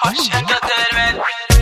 Hush Entertainment.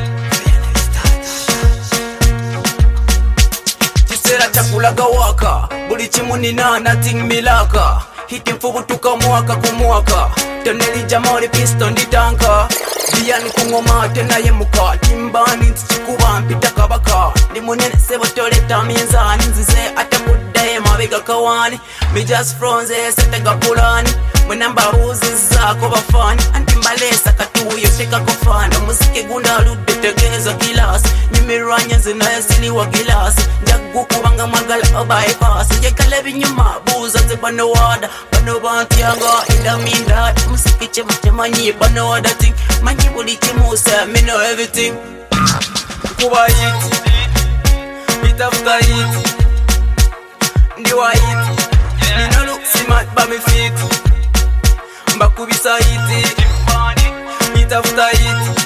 Chisera chakula gawaka, buli chimu nina nothing milaka. Hiti mfubu tukamwaka kumwaka, toneli jamori piston di tanka. Diani kungoma tena yemuka, timbani ntichikuba mpita kabaka. Ni munene sebo toleta minzani, nzize atakudaye mabega kawani. Me just fronze setega pulani, mwenamba ruzi zako bafani. Antimbalesa katuyo teka kofana, musike gunda lude tegeza kilasi. Nyimiranya zinaye siliwa kilasi, njagu kubanga magala obaipasi. Yekale binyuma buza zebano wada, bano bantianga inda minda. Musike chema chema nye bano wada ting, manyi buli chimusa, me know everything. Kuba hit, hit after hit, ndiwa hit. Me no look smart but me fit, mbakubisa hit, hit after hit,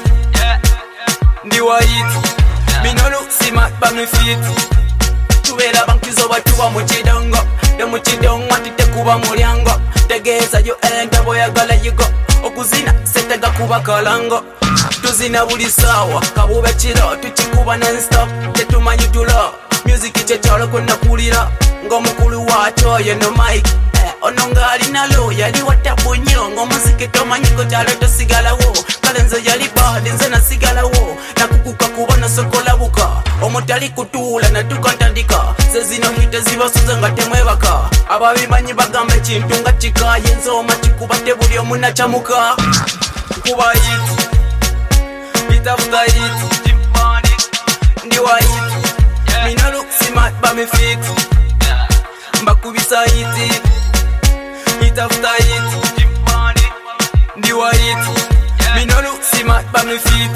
ndiwa hit. Me no look smart but me fit. Tuwera bankizo batuwa muchidongo, de muchidongo tite kuba mulyango. Tegeza yo enda boyagala yigo, okuzina setega kuba kalango. Tuzina buli sawa, kabube chiro tuchikuba non-stop, tetumanyi tulo. Music ichechalo kuna kulira, ngomukulu wacho yeno mic. Ononga alina lo, yali watabu nyo. Ngomuziki tomanyiko chalo tosigala wo. Kalenzo yali bad, nze na sigala wo. Nakukuka kuba na sokola buka, omutali kutula na tukantandika. Sezino hite ziba suza nga temwebaka. Ababimanyi bagambe chintu nga chika, yenzo machikuba tebuli omuna chamuka. Kuba hit, hit after hit, ndiwa hit. Me no look smart but me fit, mbakubisa hit, hit after hit, ndiwa hit. Me no look smart but me fit,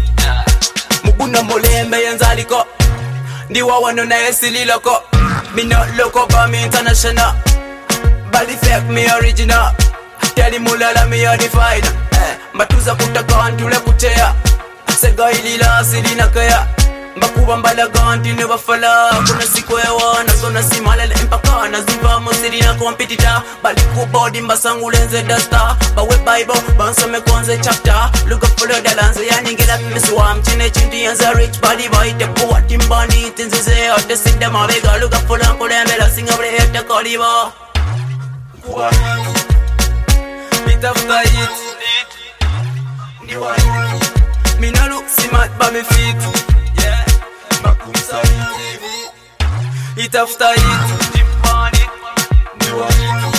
muguna molembe yenzaliko, ndiwa wano na esililoko. Me not local but me international, bali fake me original. Tell him mulala me a define, mbatuza kutaka antule kutea. Sega ilila silina kaya, mbakuba mbalaganti ne bafala. Kuna siku ewa na zona simalele mpaka na ziva mosiri na kompetita. Bali kubodi mbasangu lenze dasta, bawe bible bansome kwanze chapter. Look up for the lanze ya ningela misuwa mchine chinti yanza rich body boy. Te kuwa timbani tinzize hote sinde mabega. Look up for the mbela singa bre hete koliba. Kuwa hit after hit, ndiwa hit. Me no look smart but me fit, mbakubisa hit, hit after hit, ndiwa hit.